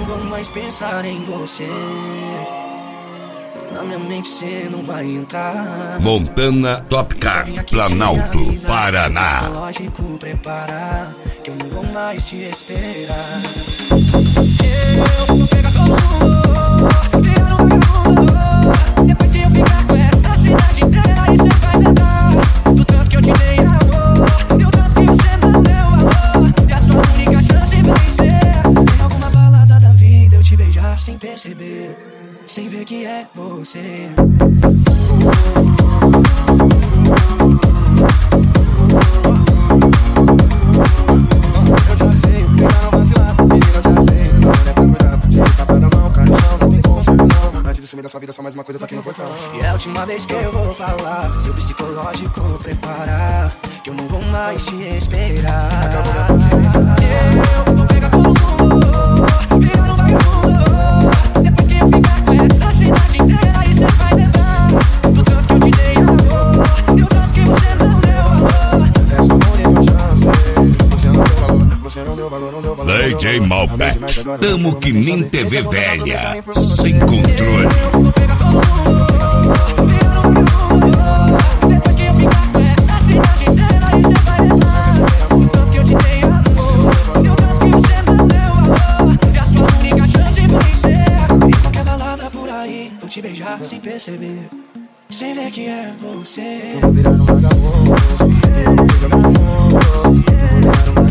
vou mais pensar em você. Na minha mente cê não vai entrar. Montana Top Car, Planalto, Paraná. Psicológico preparar, que eu não vou mais te esperar. Eu vou pegar todo mundo, virar um vagabundo. Depois que eu ficar com essa cidade inteira, aí cê vai lembrar do tanto que eu te dei amor, deu tanto que você não deu valor. E a sua única chance vai ser em alguma balada da vida eu te beijar sem perceber, sem ver que é você. Eu te avisei, tenta não vacilar. Menina, eu te avisei, não é pra cuidar. Se escapar da mão, cai no chão, não tem conserto não. Antes de sumir da sua vida, só mais uma coisa tá aqui no portão. E é a última vez que eu vou falar, seu psicológico preparar, que eu não vou mais te esperar. Acabou minha paciência. Eu vou pegar todo mundo, virar um vagabundo. Depois que eu ficar com essa cidade inteira, aí cê vai lembrar do tanto que eu te dei amor, deu tanto que você não deu valor. Essa única chance, você não deu valor, você não deu valor, não deu valor. DJ Malbec, tamo que nem TV velha, sem controle. Eu vou pegar todo mundo, virar um vagabundo. Depois que eu ficar com essa cidade inteira, aí cê vai lembrar do tanto que eu te dei amor, deu tanto que você não deu valor. E a sua única chance vai ser em qualquer balada por aí, vou te beijar sem perceber, sem ver que é você. Eu vou virar um vagabundo, eu vou pegar meu amor, eu vou virar um vagabundo.